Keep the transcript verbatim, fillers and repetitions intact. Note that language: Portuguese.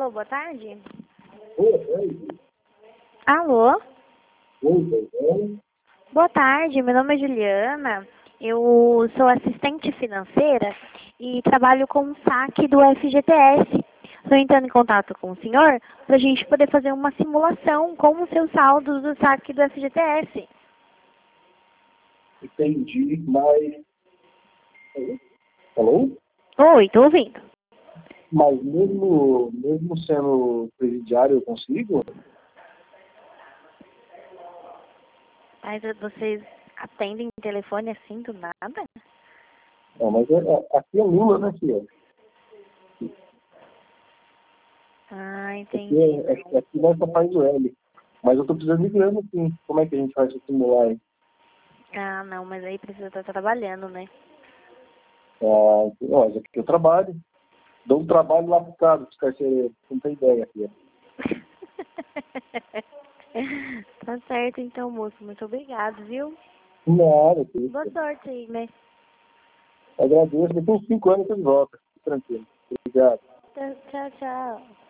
Alô, boa tarde? Oi, oi. Alô? Oi, oi. Boa tarde, meu nome é Juliana. Eu sou assistente financeira e trabalho com o saque do F G T S. Estou entrando em contato com o senhor para a gente poder fazer uma simulação com os seus saldos do saque do F G T S. Entendi, mas... Alô? Oi, estou ouvindo. Mas mesmo, mesmo sendo presidiário, eu consigo? Mas vocês atendem telefone assim do nada? Não, mas é, é, aqui é Lula, né, filha? Ah, Aqui, entendi. é, aqui, aqui nós só faz o L. Mas eu tô precisando de grana, sim. Como é que a gente faz pra simular aí? Ah, não, mas aí precisa estar trabalhando, né? Ah, ó, aqui eu trabalho. Dou um trabalho lá pro cara, dos carcereiros. Não tem ideia, filha. Tá certo então, moço. Muito obrigado, viu? Nada, filha. Boa sorte aí, né? Agradeço. Daqui uns cinco anos eu tô de volta. Fique tranquilo. Obrigado. Tchau, tchau.